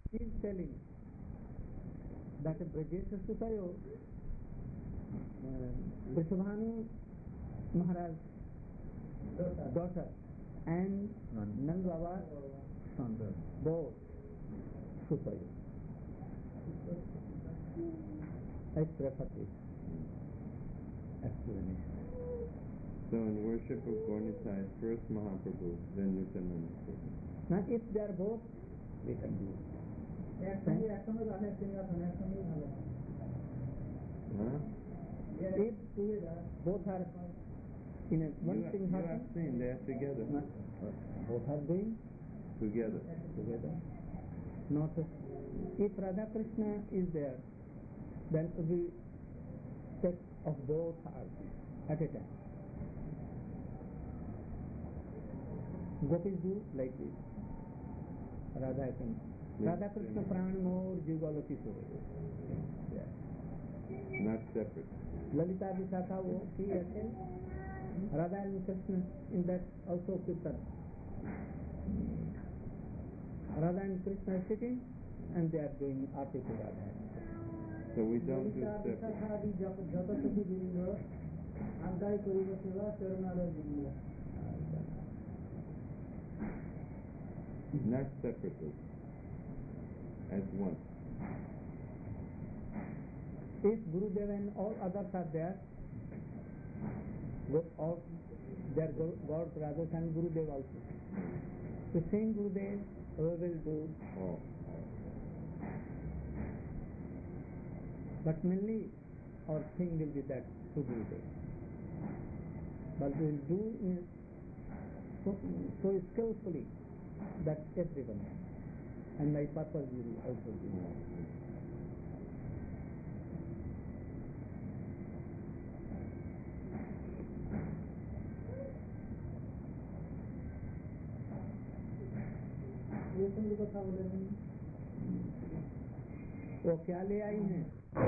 He is telling that Brajesh Sutayo, Vrishabhanu Maharaj daughter and Nand Baba son, both Sutayo. I prefer this explanation. So in worship of Gaura-Nitai, first Mahaprabhu, then Nityananda. Now if they are both, we can do it. Huh? If both are in a one thing you happen, have seen they are together. Both are doing Together. Not if Radha Krishna is there, then we take of both artis at a time. Gopis do like this. Radha Krishna Pran Mor Jivalati Sore. Not separate. Lalita Vishakha wo she attends. Radha and Krishna in that also Kirtan. Radha and Krishna are sitting and they are doing Aarti to Radha. So we don't do separate. Not separately. As one. If Gurudev and all others are there, all their God brothers and Gurudev also. The same Gurudev we will do. But mainly our thing will be that to Gurudev. But we will do so skillfully that everyone and my purpose will also be. वो क्या ले आई हैं?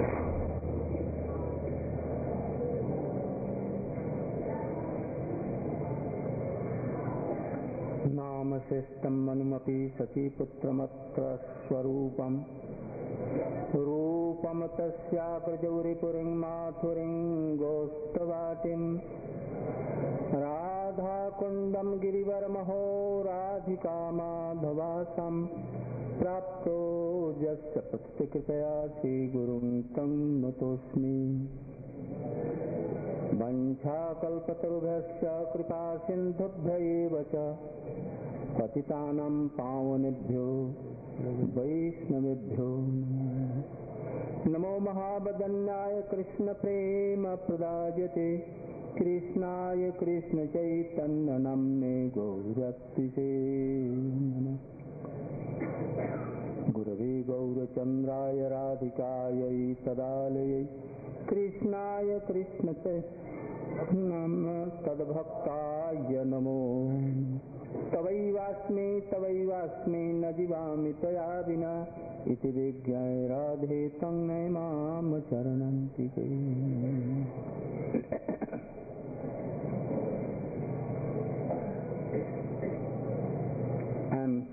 नाम श्रेष्ठं मनुमपि सखीपुत्रमत्र स्वरूपम् रूपम तस्या प्रजौरिपुरीं माथुरीं गोष्ठवाटिं राधाकुण्डं गिरिवरमहो राधिका माधवासं प्राप्तो यस्य प्रत्यक्षया श्रीगुरुं तं नतोऽस्मि वंशाकल्पतरुभ्यश्च कृपासिन्धुभ्य एव च पतितानां पावनेभ्यो वैष्णवेभ्यो नमो महावदन्याय कृष्णप्रेम प्रदायते कृष्णाय कृष्णचैतन्यनाम्ने गौरत्तिसे गुरवे गौरचन्द्राय राधिकायै तदालयै कृष्णाय तद्भक्ताय नमो तवैवास्मि न जीवामि त्वया विना इति विज्ञाय राधे तं नमाम चरणन्तिके I'm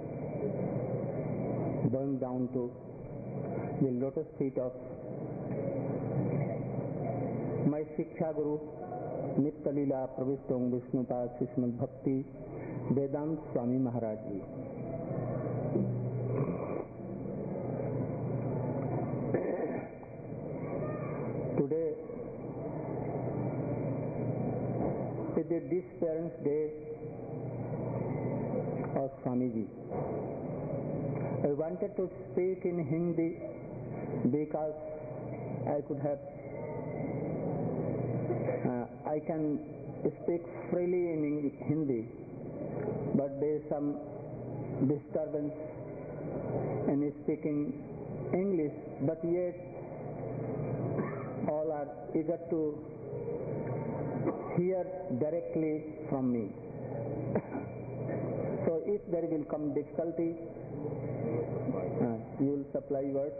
going down to the lotus feet of my Shiksha Guru Nitya Leela Pravistong Vishnupad Srimad Bhakti Vedant Swami Maharaj Ji. Today is the disappearance day of Swamiji. I wanted to speak in Hindi because I could have I can speak freely in Hindi, but there is some disturbance in speaking English, but yet all are eager to hear directly from me. So if there will come difficulty, you will supply words.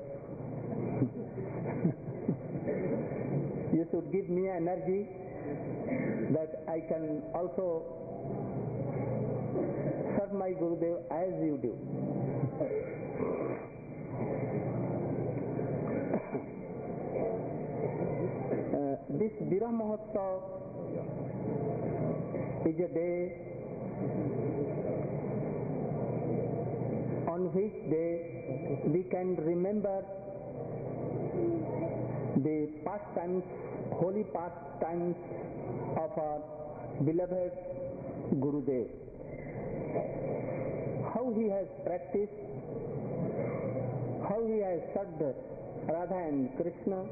You should give me energy that I can also serve my Gurudev as you do. Virah Mahotsav is a day on which day we can remember the pastimes, holy pastimes of our beloved Gurudev. How he has practiced, how he has served Radha and Krishna,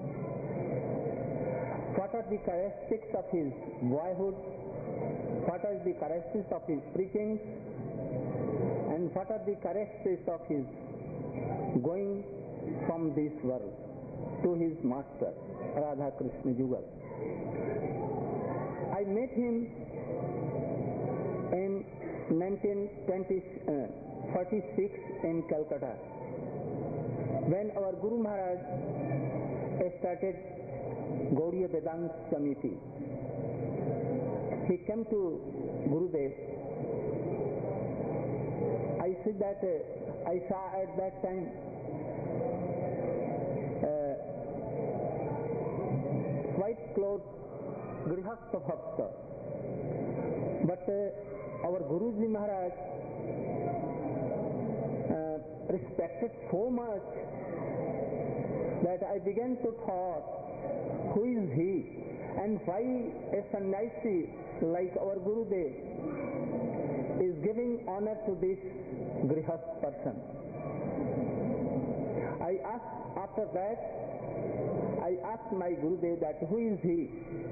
what are the characteristics of his boyhood, what are the characteristics of his preachings, and what are the characteristics of his going from this world to his master, Radha Krishna Jugal. I met him in 1946 in Calcutta, when our Guru Maharaj started Gaudiya Vedanta Samiti. He came to Gurudev. I said that I saw at that time white clothed Grihastha Bhakta, but our Guruji Maharaj respected so much that I began to thought, who is he and why a sannyasi like our Gurudev is giving honor to this Grihastha person. I asked after that, I asked my Gurudev that who is he?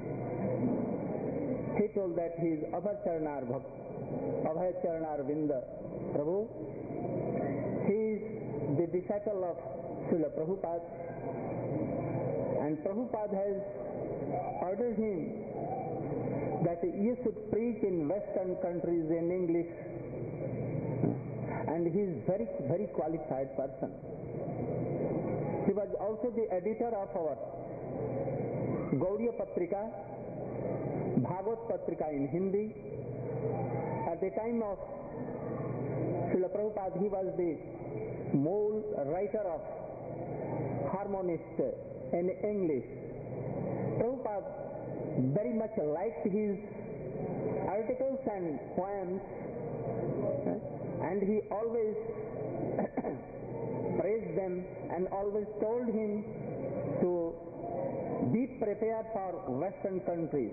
He told that he is Abhay Charanar Vinda Prabhu. He is the disciple of Srila Prabhupada, and Prabhupada has ordered him that you should preach in Western countries in English, and he is very, very qualified person. He was also the editor of our Gaudiya Patrika, Bhagavad Patrika in Hindi. At the time of Srila Prabhupada, he was the mole writer of harmonist in English. Prabhupada very much liked his articles and poems, and he always praised them and always told him to be prepared for Western countries.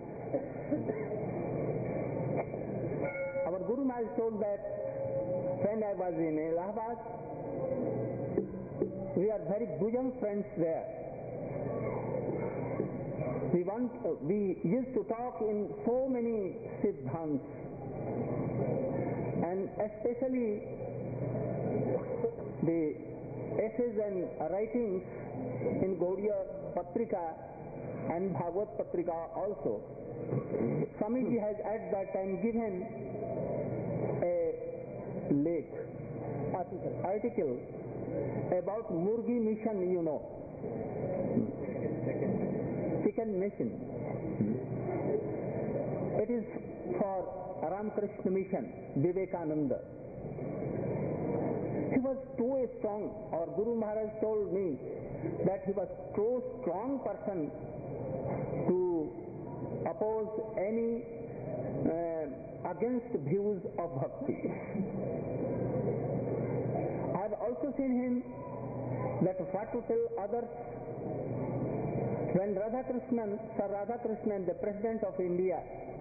Our Guru Maharaj told that when I was in Allahabad, we are very bosom friends there. We used to talk in so many siddhants, and especially the essays and writings in Gaudiya Patrika and Bhagavad Patrika also. Swamiji has at that time given a article about Murgi mission, you know, chicken mission. It is for Ramakrishna mission, Vivekananda. He was too strong. Our Guru Maharaj told me that he was too strong person to oppose any against views of bhakti. I have also seen him that what to tell others. When Sir Radhakrishnan, the President of India,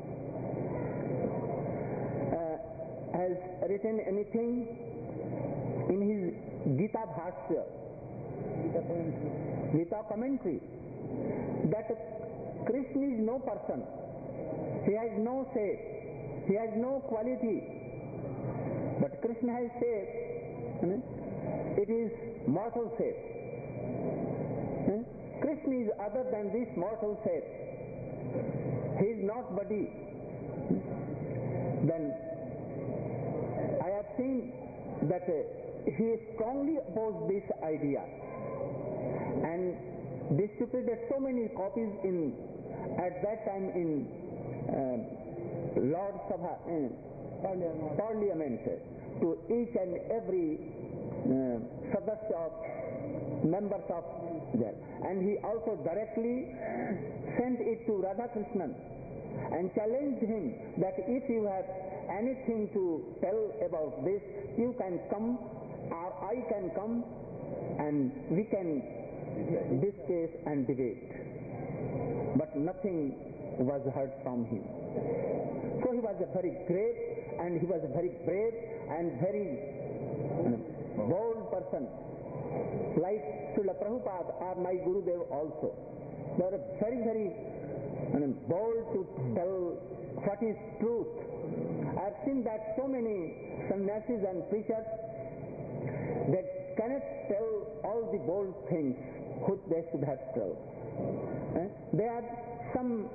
has written anything in his Gita Bhashya, Gita commentary, that Krishna is no person, he has no shape, he has no quality, but Krishna has shape, it is mortal shape. Krishna is other than this mortal shape, he is not body. Then I have seen that he strongly opposed this idea and distributed so many copies at that time in Lord Sabha Parliament to each and every sadasya of members of there. And he also directly sent it to Radhakrishnan and challenged him that if you have anything to tell about this, you can come or I can come and we can discuss and debate. But nothing was heard from him. So he was a very great and he was a very brave and very bold person, like Srila Prabhupada or my Gurudev also. They are very, very bold to tell what is truth. I have seen that so many sannyasis and preachers, they cannot tell all the bold things which they should have told. They have some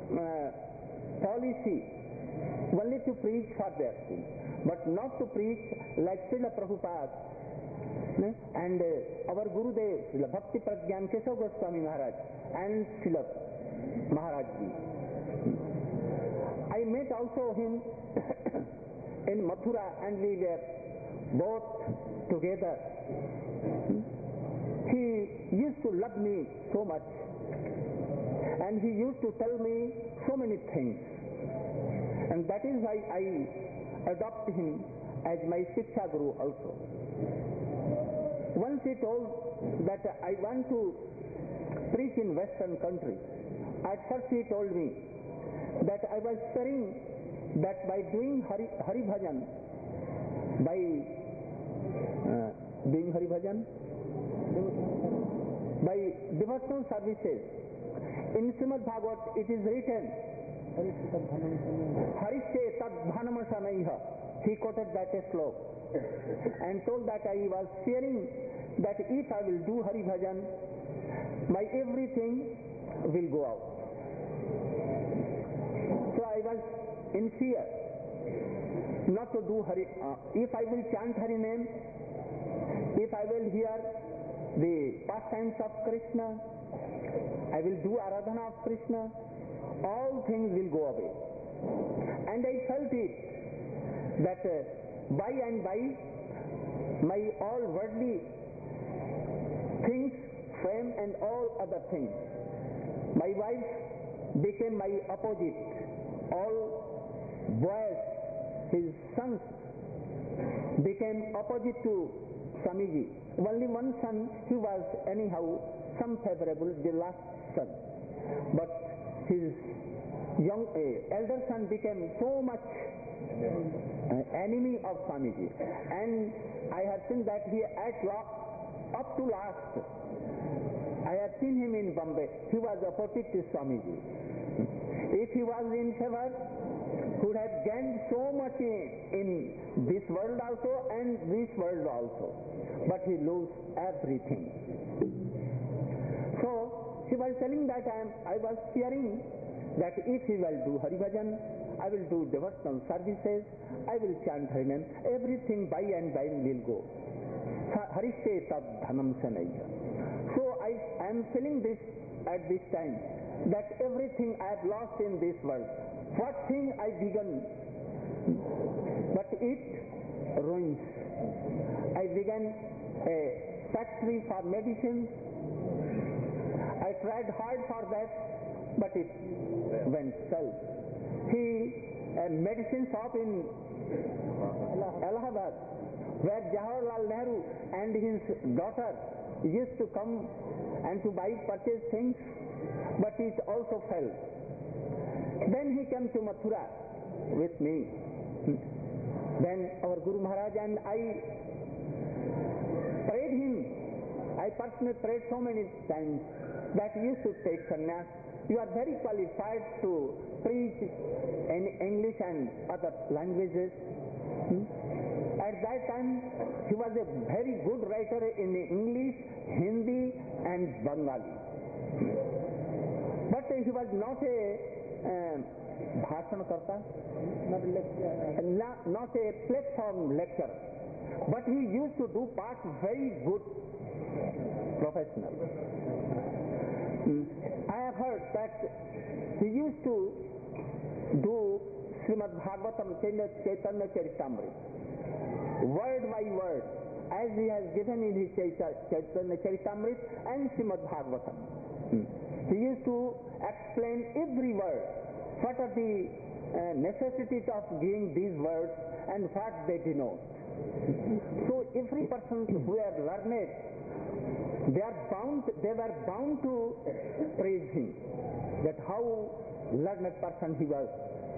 policy only to preach for their sin, but not to preach like Srila Prabhupada and our Gurudev, Srila Bhakti Pragyan Keshav Goswami Maharaj and Srila Maharaj Ji. I met also him in Mathura and we were both together. He used to love me so much and he used to tell me so many things, and that is why I adopt him as my Shiksha Guru also. Once he told that I want to preach in Western country. At first he told me that I was fearing that by doing Hari Bhajan, by doing Hari Bhajan, by devotional services, in Srimad Bhagavat it is written, Harishte tad bhanam shanaiha. He quoted that slok and told that I was fearing that if I will do Hari Bhajan, my everything will go out. So I was in fear not to do Hari. If I will chant Hari name, if I will hear the pastimes of Krishna, I will do Aradhana of Krishna, all things will go away. And I felt it that by and by my all worldly things, fame and all other things, my wife became my opposite. All boys, his sons, became opposite to Swamiji. Only one son, he was anyhow some favorable, the last son. But his young elder son became so much enemy of Swamiji. And I have seen that he up to last, I have seen him in Bombay, he was opposite to Swamiji. If he was in favor, he would have gained so much in this world also and this world also. But he lost everything. So he was telling that I was fearing that if he will do Hari Bhajan, I will do devotional services, I will chant Hari name, everything by and by will go. Harishte tad dhanam sanaiya. So I am feeling this at this time, that everything I have lost in this world. What thing I began, but it ruins. I began a factory for medicines. I tried hard for that, but it went well. A medicine shop in Allahabad, where Jawaharlal Nehru and his daughter used to come and to purchase things, but it also fell. Then he came to Mathura with me. Then our Guru Maharaj and I prayed him. I personally prayed so many times that you should take sannyas. You are very qualified to preach in English and other languages. At that time, he was a very good writer in English, Hindi and Bengali. But he was not a bhashan karta, not a platform lecturer. But he used to do part very good professional. I have heard that he used to do Srimad Bhagavatam Chaitanya Charitamrita, word by word, as he has given in his Chaitanya Charitamrita and Srimad Bhagavatam. He used to explain every word, what are the necessities of giving these words and what they denote. So every person who are learned, they were bound to praise him, that how learned person he was.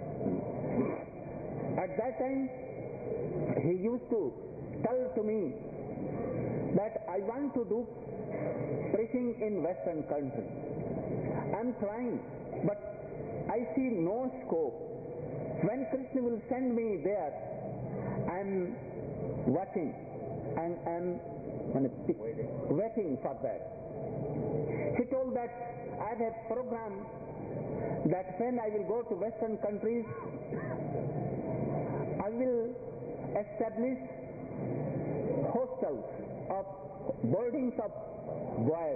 At that time, he used to tell to me that I want to do preaching in Western country. I'm trying, but I see no scope. When Krishna will send me there, I'm watching and I'm waiting for that. He told that I have a program that when I will go to Western countries, I will establish hostels of boardings of boys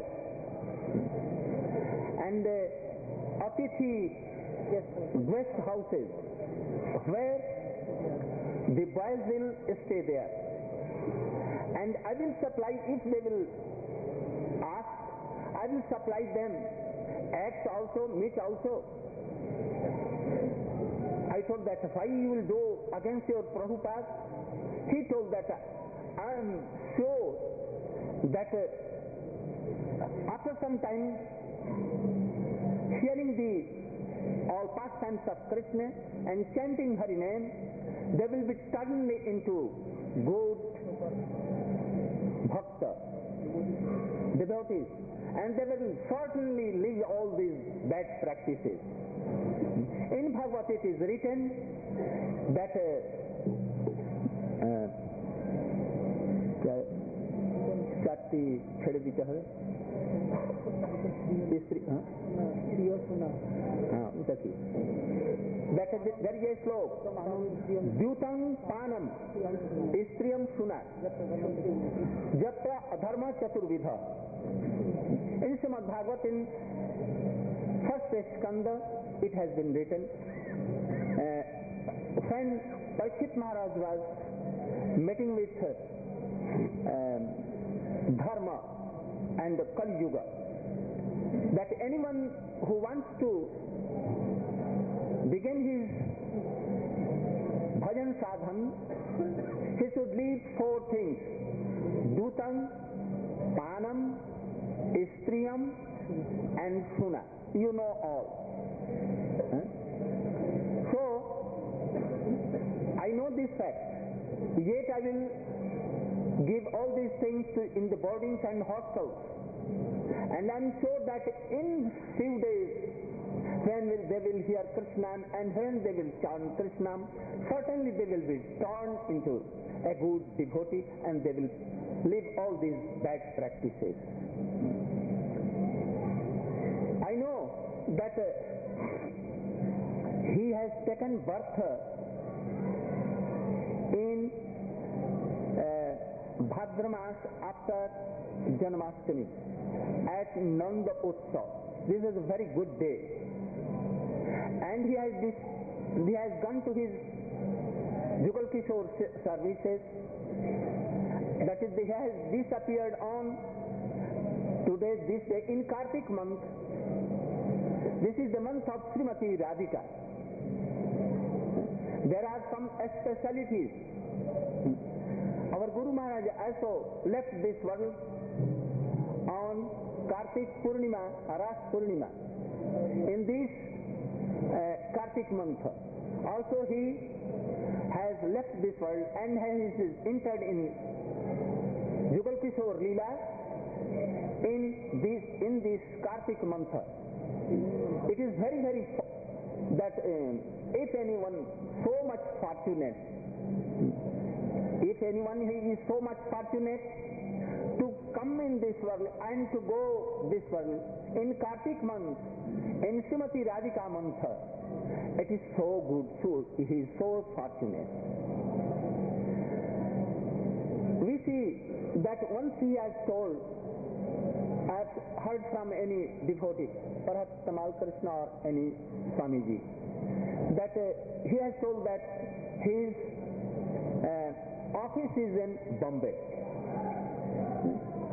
and Atithi guest houses where the boys will stay there, and I will supply, if they will ask, I will supply them eggs also, meat also. I told that why you will do against your Prabhupada? He told that I am sure that after some time, hearing the all pastimes of Krishna and chanting Hari name, they will be turned into good bhakta, devotees, and they will certainly leave all these bad practices. In Bhagavad it is written that Chatti chhede dite hobe istri that there is a slok dyutang panam istriyam suna jatra adharma chaturvidha. In Srimad Bhagavat, in first skanda, it has been written, when Parikshit Maharaj was meeting with Dharma and Kali Yuga, that anyone who wants to begin his bhajan sadhan, he should leave four things: dutam, panam, istriyam and suna. You know all. So, I know this fact, yet I will give all these things in the boardings and hostels, and I am sure that in few days, when they will hear Krishna and when they will chant Krishna, certainly they will be turned into a good devotee and they will leave all these bad practices. I know that he has taken birth in Bhadramas after Janmashtami at Nanda Utsav. This is a very good day, and he has gone to his Jugal Kishore services. That is, he has disappeared on today, this day, in Kartik month. This is the month of Srimati Radhika. There are some specialities. Our Guru Maharaj also left this world on Kartik Purnima, Ras Purnima. In this Kartik month, also he has left this world and has entered in Jugal Kishore Leela in this Kartik month. It is very, very that if anyone so much fortunate, if anyone he is so much fortunate to come in this world and to go this world in Kartik month, in Srimati Radhika month, it is so good, so he is so fortunate. We see that once he has told, I have heard from any devotee, perhaps Tamal Krishna or any Swamiji, that he has told that his office is in Bombay.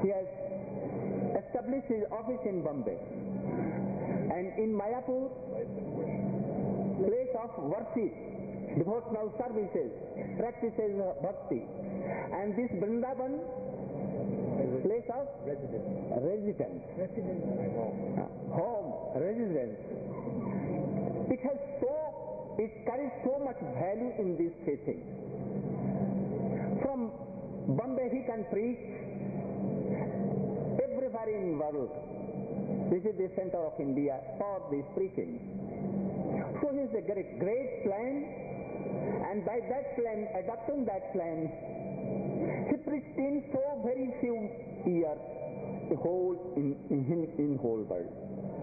He has established his office in Bombay. And in Mayapur, place of worship, devotional services, practices bhakti. And this Vrindavan, place of residence. Home, residence. It carries so much value in these three things. From Bombay he can preach everywhere in the world. This is the center of India for this preaching. So he has a great plan, and by that plan, adopting that plan, he preached in so very few years the whole in whole world.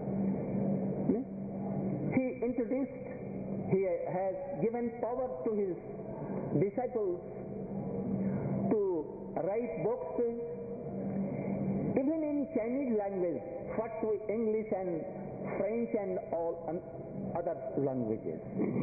He has given power to his disciples to write books, even in Chinese language, what to English and French and all other languages.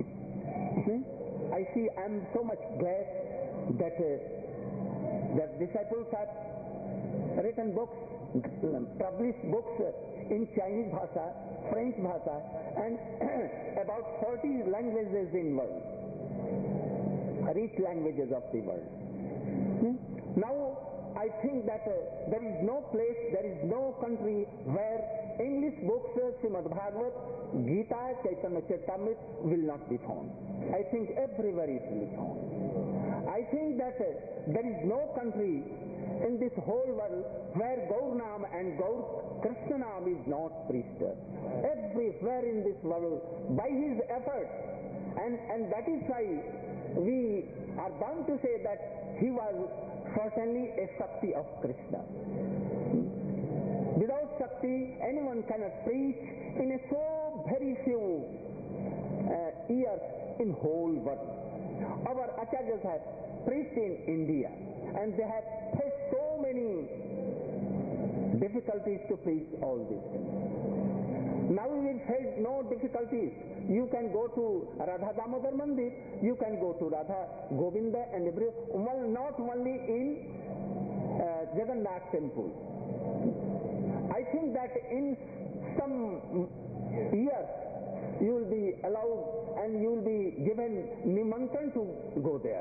I see, I am so much glad that disciples have written books, published books in Chinese Bhasha, French Bhasha, and about 40 languages in world, rich languages of the world. Now, I think that there is no place, there is no country where English books, Srimad Bhagavad, Gita, Chaitanya Charitamrita will not be found. I think everywhere it will be found. I think that there is no country in this whole world where Gaurnam and Krishnanam is not preached. Everywhere in this world, by his effort, and that is why we are bound to say that he was certainly a Shakti of Krishna. Without Shakti, anyone cannot preach in a so very few years in whole world. Our Acharyas have preached in India, and they have faced so many difficulties to preach all these things. Now we will face no difficulties. You can go to Radha Damodar Mandir, you can go to Radha Govinda and not only in Jagannath temple. I think that in some years you will be allowed and you will be given nimantran to go there.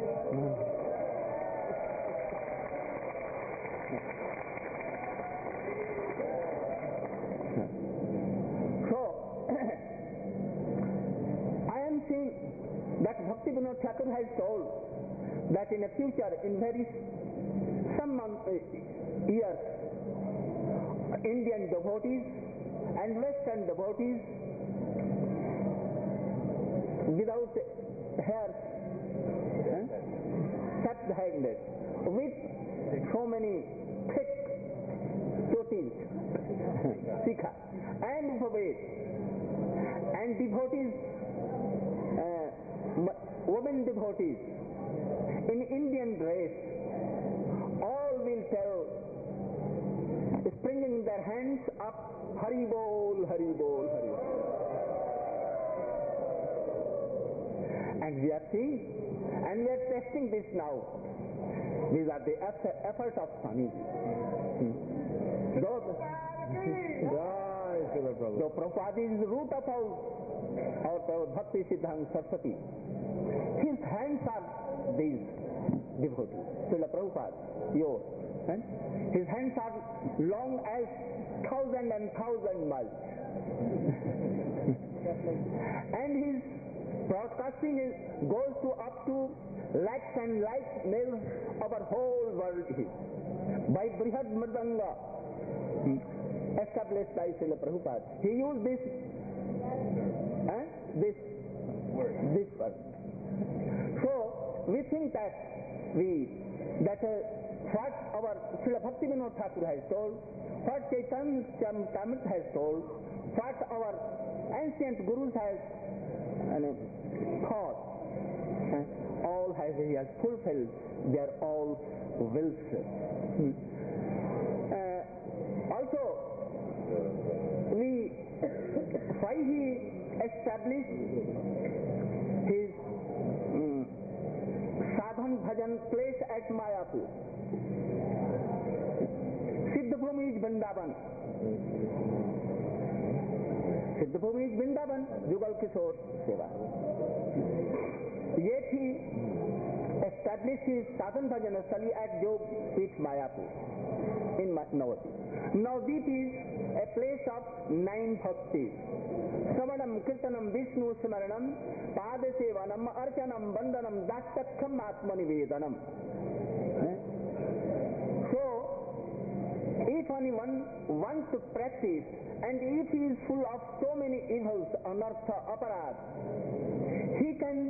That Bhakti Vinod Thakur has told that in the future, in some years, Indian devotees and Western devotees without hair, short-handed, with so many thick dhotis, sikha, and Bhaved, and devotees, women devotees in Indian dress, all will tell, springing their hands up, Hari Bol, Hari Bol, Hari Bol. And we are seeing, and we are testing this now. These are the efforts of Swamiji. So Prabhupada is the root of our Bhakti Siddhanta Saraswati. His hands are these devotees. Srila Prabhupada, yours. His hands are long as 1,000 and 1,000 miles. And his broadcasting goes to up to lakhs and lakhs miles over whole world. By Brihad Mridanga, established by Srila Prabhupada. He used this word. So we think that what our Srila Bhakti Vinod Thakur has told, what Chaitanya Charitamrita has told, what our ancient gurus have taught, all he has fulfilled their all wills. Also, why he established his sadhan bhajan place at Mayapur. Vrindavan. Siddhabhumi is Vrindavan, Jugal Kishore Seva. Yet he established his sadhan bhajan स्थली at Jog Peeth Mayapur in Navadvip. Navadvip is a place of 9 bhaktis. Savanam, Kirtanam, Vishnu Smaranam, Padasevanam, Archanam, Vandanam, Dastakham, Atmanivedanam. So, if anyone wants to practice, and if he is full of so many evils, anartha, aparad, he can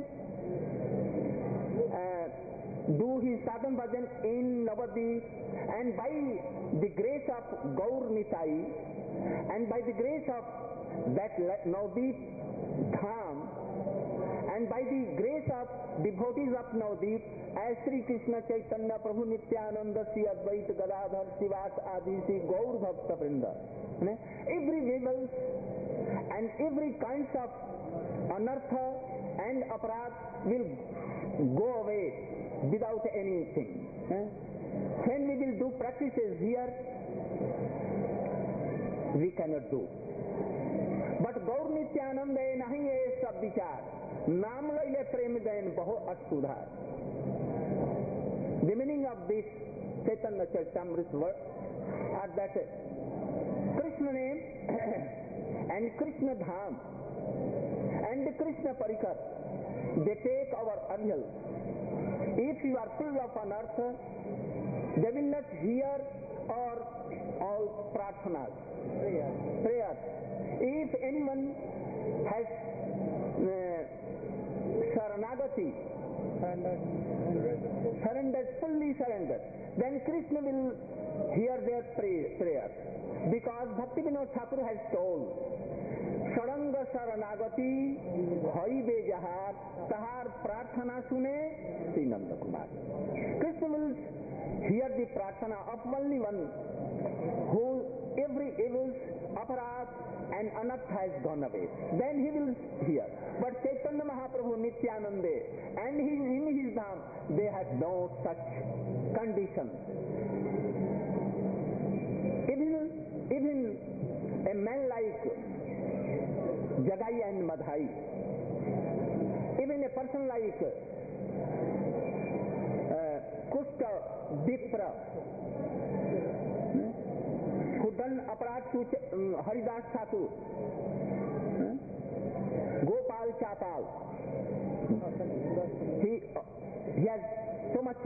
do his sadhan bhajan in Navadvip, and by the grace of Gaur Nitai, and by the grace of that Navadvip Dham, and by the grace of devotees of Navadvip, as Sri Krishna Chaitanya Prabhu Nityananda Sri Advait Gadadhar Sivas Adi Sri Gaur Bhakta Vrinda, every evil and every kinds of anartha and aparad will go away without anything. When we will do practices here, we cannot do. But Gaur Nityananda nahi hai sab vichar, naam laile prem dain baho asudhar. The meaning of this Chaitanya Charitamrita verse are that Krishna name and Krishna Dham and Krishna Parikar, they take our anhel. If you are full of anartha, they will not hear all prarthanas, prayers. If anyone has saranagati, fully surrendered, then Krishna will hear their prayers. Because Bhakti Vinod Thakur has told, Saranga Saranagati Haibe Jahar Tahar Prarthana Sune Sri Nanda Kumar. Krishna will hear the prarthana of only one who every evil, aparad and anartha has gone away. Then he will hear. But Chaitanya Mahaprabhu Nityananda and in his dham, they had no such condition. Even a man like Jagai and Madhai, even a person like Kushta Vipra, who done aparad to Haridas Thakur, Gopal Chapal, he has so much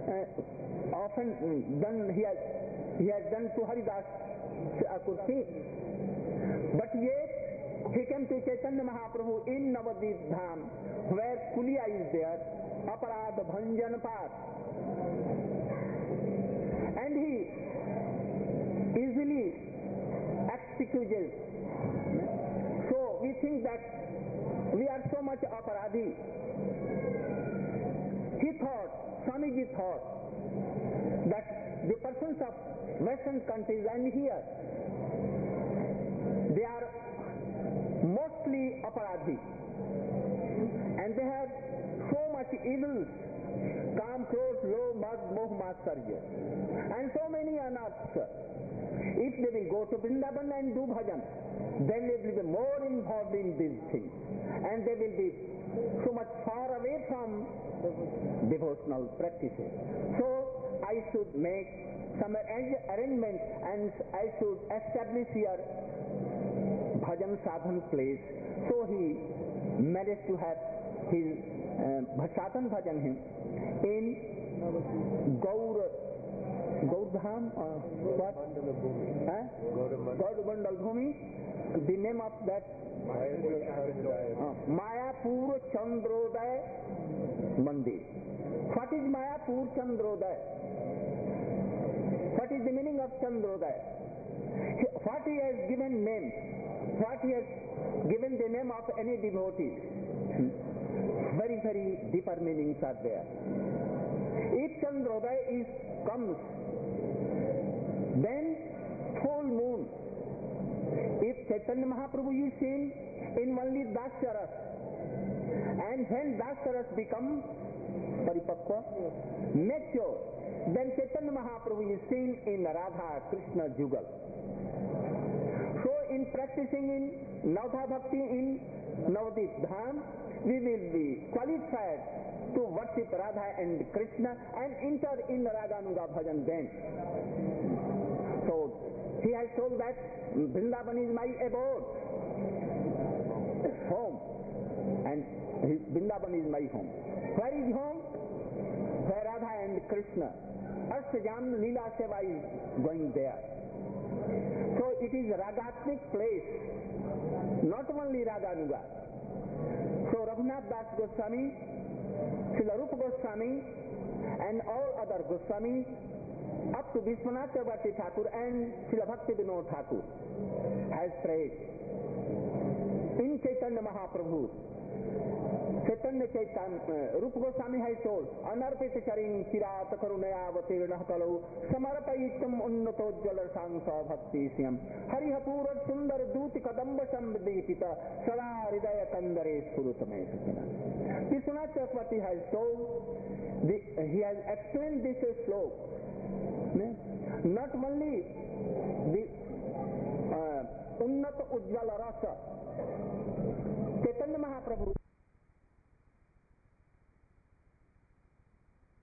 often done, he has done to Haridas Thakur, but yet he came to Chaitanya Mahaprabhu in Navadvip Dham, where Kuliya is there, aparad bhanjan path, and he easily excuses. So we think that we are so much aparadhi. He thought, Swamiji thought, that the persons of Western countries and here, they are mostly aparadhi, and they have so much evil, kam, krodh, lobh, mad, moh, matsarya, and so many anarthas. If they will go to Vrindavan and do bhajan, then they will be more involved in these things, and they will be so much far away from devotional practices. So I should make some arrangements, and I should establish here bhajan sadhan place. So he managed to have his sadhan bhajan in Gaurdham, what? Gaurabandal Bhumi. The name of that? Mayapur Chandroday Mandir. What is Mayapur Chandroday? What is the meaning of Chandroday? What he has given name? What he has given the name of any devotee? Very, very deeper meanings are there. If Chandroday comes, then full moon. If Chaitanya Mahaprabhu is seen in only Dasyaras, and when Dasyaras become paripakva, mature, then Chaitanya Mahaprabhu is seen in Radha Krishna Jugal. So in practicing in Navadha Bhakti in Navadip Dham, we will be qualified to worship Radha and Krishna and enter in Raganuga Bhajan then. So he has told that Vrindavan is my abode, home, and Vrindavan is my home. Where is home? Where Radha and Krishna, Ashtajam Leela Seva is going there. So it is Ragatmik place, not only Raganuga. So Raghunath Das Goswami, Srila Rupa Goswami and all other Goswamis up to Vishwanath Chakravarti Thakur and Srila Bhakti Vinod Thakur has prayed in Chaitanya Mahaprabhu. Chaitanya Rupa Goswami has told, Anarpita Charing Kirat Karunaya Avatirna Kalau Samarpayitam Unnatojjala Sangsa Bhakti Siyam Harihapurat Sundar Duti Kadamba Sambhidipita Sada Hridaya Kandare Spurutame Sakina. Vishwanath Chakravarti has told, he has explained this slope. Not only the Unnata Ujjvala Rasa,